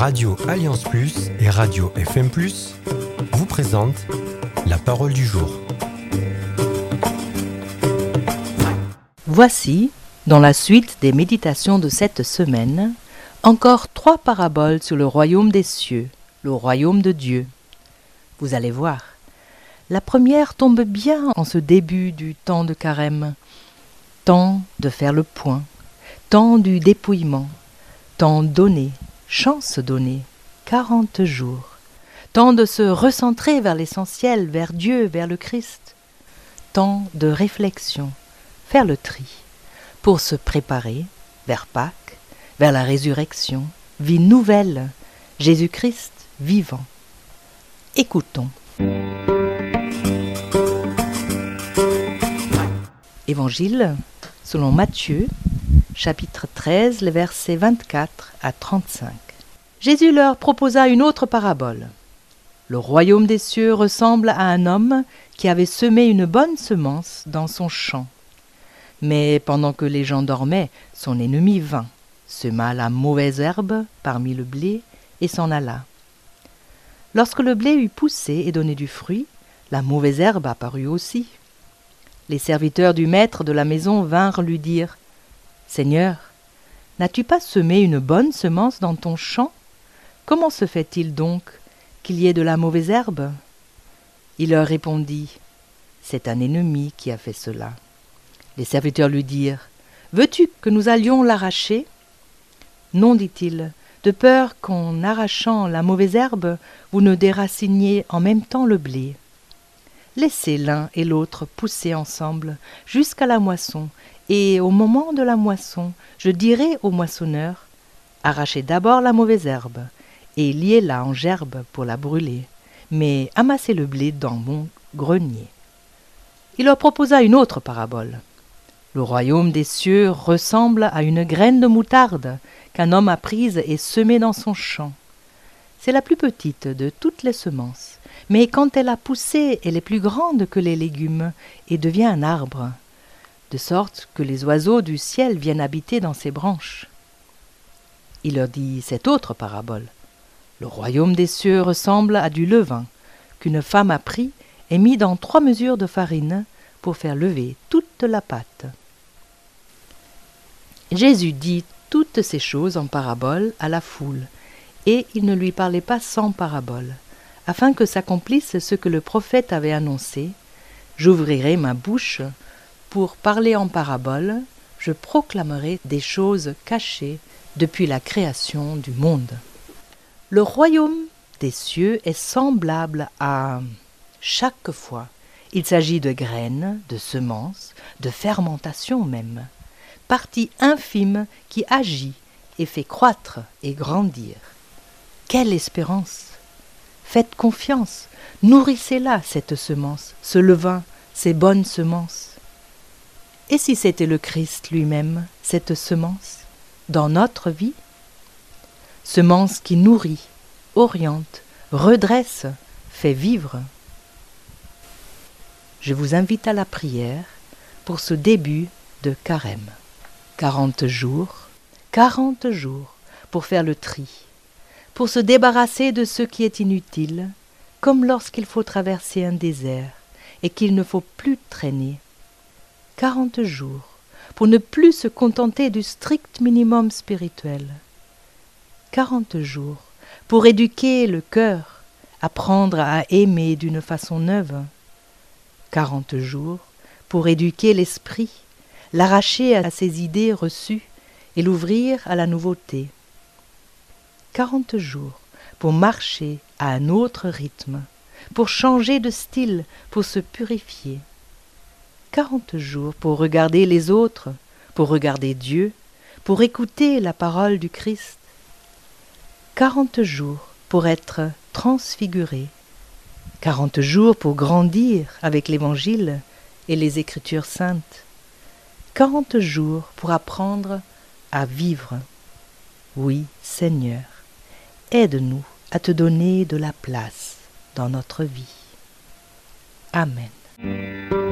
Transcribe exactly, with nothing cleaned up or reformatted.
Radio Alliance Plus et Radio F M Plus vous présentent la parole du jour. Voici, dans la suite des méditations de cette semaine, encore trois paraboles sur le royaume des cieux, le royaume de Dieu. Vous allez voir, la première tombe bien en ce début du temps de carême, temps de faire le point, temps du dépouillement, temps donné, chance donnée, quarante jours, temps de se recentrer vers l'essentiel, vers Dieu, vers le Christ, temps de réflexion, faire le tri, pour se préparer vers Pâques, vers la résurrection, vie nouvelle, Jésus-Christ vivant. Écoutons. Évangile selon Matthieu, chapitre treize, les versets vingt-quatre à trente-cinq. Jésus leur proposa une autre parabole. Le royaume des cieux ressemble à un homme qui avait semé une bonne semence dans son champ. Mais pendant que les gens dormaient, son ennemi vint, sema la mauvaise herbe parmi le blé et s'en alla. Lorsque le blé eut poussé et donné du fruit, la mauvaise herbe apparut aussi. Les serviteurs du maître de la maison vinrent lui dire « Seigneur, n'as-tu pas semé une bonne semence dans ton champ ? Comment se fait-il donc qu'il y ait de la mauvaise herbe ?» Il leur répondit « C'est un ennemi qui a fait cela. » Les serviteurs lui dirent « Veux-tu que nous allions l'arracher ?» « Non, dit-il, de peur qu'en arrachant la mauvaise herbe, vous ne déraciniez en même temps le blé. Laissez l'un et l'autre pousser ensemble jusqu'à la moisson, et au moment de la moisson, je dirai au moissonneur, arrachez d'abord la mauvaise herbe, et liez-la en gerbe pour la brûler, mais amassez le blé dans mon grenier. » Il leur proposa une autre parabole. Le royaume des cieux ressemble à une graine de moutarde qu'un homme a prise et semée dans son champ. C'est la plus petite de toutes les semences, mais quand elle a poussé, elle est plus grande que les légumes et devient un arbre, de sorte que les oiseaux du ciel viennent habiter dans ses branches. Il leur dit cette autre parabole. Le royaume des cieux ressemble à du levain qu'une femme a pris et mis dans trois mesures de farine pour faire lever toute la pâte. Jésus dit toutes ces choses en parabole à la foule, et il ne lui parlait pas sans parabole, afin que s'accomplisse ce que le prophète avait annoncé. J'ouvrirai ma bouche pour parler en parabole, je proclamerai des choses cachées depuis la création du monde. Le royaume des cieux est semblable à chaque fois. Il s'agit de graines, de semences, de fermentation même, partie infime qui agit et fait croître et grandir. Quelle espérance! Faites confiance, nourrissez-la, cette semence, ce levain, ces bonnes semences. Et si c'était le Christ lui-même, cette semence, dans notre vie? Semence qui nourrit, oriente, redresse, fait vivre. Je vous invite à la prière pour ce début de carême. Quarante jours, quarante jours pour faire le tri, pour se débarrasser de ce qui est inutile, comme lorsqu'il faut traverser un désert et qu'il ne faut plus traîner. Quarante jours pour ne plus se contenter du strict minimum spirituel. Quarante jours pour éduquer le cœur, apprendre à aimer d'une façon neuve. Quarante jours pour éduquer l'esprit, l'arracher à ses idées reçues et l'ouvrir à la nouveauté. Quarante jours pour marcher à un autre rythme, pour changer de style, pour se purifier. Quarante jours pour regarder les autres, pour regarder Dieu, pour écouter la parole du Christ. Quarante jours pour être transfiguré. Quarante jours pour grandir avec l'Évangile et les Écritures saintes. Quarante jours pour apprendre à vivre. Oui, Seigneur, aide-nous à te donner de la place dans notre vie. Amen.